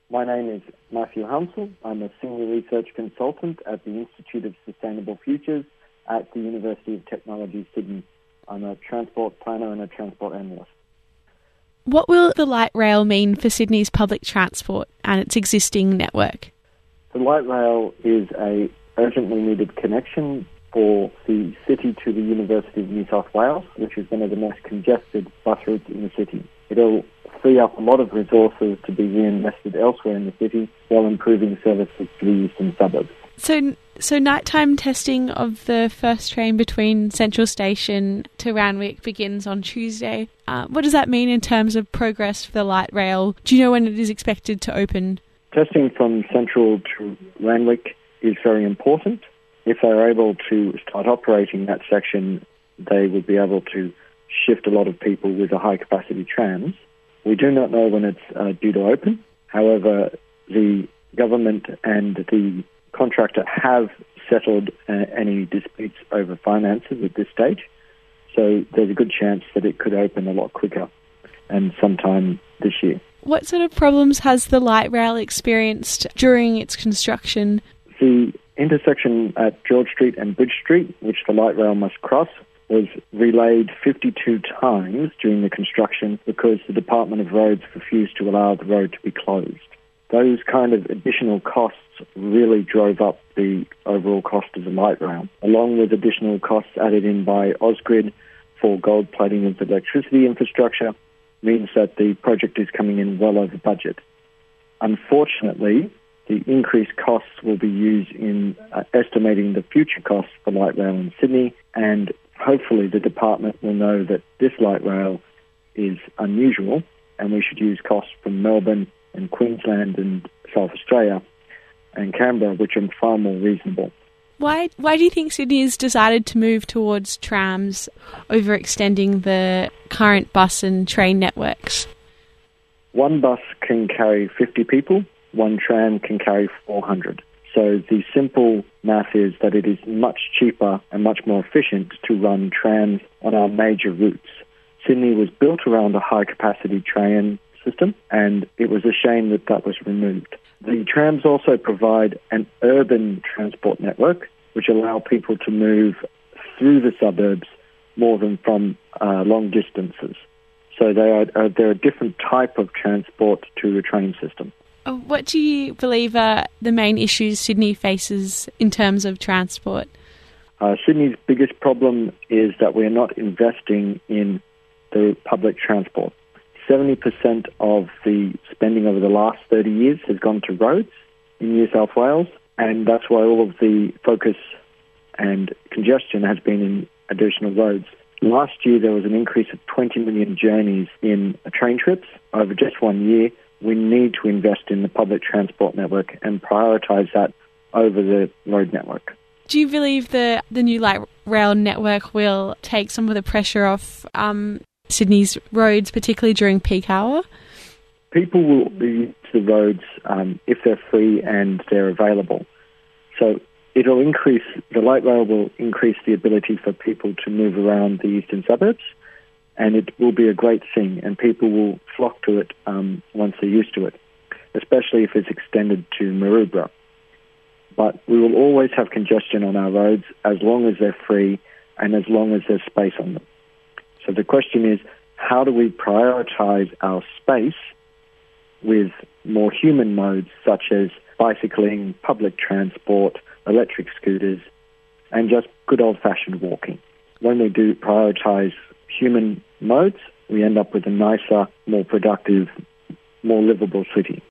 My name is Matthew Hansel. I'm a senior research consultant at the Institute of Sustainable Futures at the University of Technology, Sydney. I'm a transport planner and a transport analyst. What will the light rail mean for Sydney's public transport and its existing network? The light rail is a urgently needed connection for the city to the University of New South Wales, which is one of the most congested bus routes in the city. It'll free up a lot of resources to be reinvested elsewhere in the city while improving services to the eastern suburbs. So nighttime testing of the first train between Central Station to Randwick begins on Tuesday. What does that mean in terms of progress for the light rail? Do you know when it is expected to open? Testing from Central to Randwick is very important. If they're able to start operating that section, they would be able to shift a lot of people with the high-capacity trams. We do not know when it's due to open. However, the government and the contractor have settled any disputes over finances at this stage. So there's a good chance that it could open a lot quicker and sometime this year. What sort of problems has the light rail experienced during its construction? The intersection at George Street and Bridge Street, which the light rail must cross, was relayed 52 times during the construction because the Department of Roads refused to allow the road to be closed. Those kind of additional costs really drove up the overall cost of the light rail, along with additional costs added in by Ausgrid for gold plating of the electricity infrastructure, means that the project is coming in well over budget. Unfortunately, the increased costs will be used in estimating the future costs for light rail in Sydney, and hopefully the department will know that this light rail is unusual and we should use costs from Melbourne and Queensland and South Australia and Canberra, which are far more reasonable. Why do you think Sydney has decided to move towards trams over extending the current bus and train networks? One bus can carry 50 people, one tram can carry 400. So the simple math is that it is much cheaper and much more efficient to run trams on our major routes. Sydney was built around a high-capacity train system, and it was a shame that that was removed. The trams also provide an urban transport network, which allow people to move through the suburbs more than from long distances. So they're a different type of transport to a train system. What do you believe are the main issues Sydney faces in terms of transport? Sydney's biggest problem is that we're not investing in the public transport. 70% of the spending over the last 30 years has gone to roads in New South Wales, and that's why all of the focus and congestion has been in additional roads. Last year, there was an increase of 20 million journeys in train trips over just 1 year. We need to invest in the public transport network and prioritise that over the road network. Do you believe the new light rail network will take some of the pressure off Sydney's roads, particularly during peak hour? People will use the roads if they're free and they're available. So the light rail will increase the ability for people to move around the eastern suburbs, and it will be a great thing, and people will flock to it once they're used to it, especially if it's extended to Maroubra. But we will always have congestion on our roads as long as they're free and as long as there's space on them. So the question is, how do we prioritise our space with more human modes such as bicycling, public transport, electric scooters, and just good old-fashioned walking? When we do prioritise human modes, we end up with a nicer, more productive, more livable city.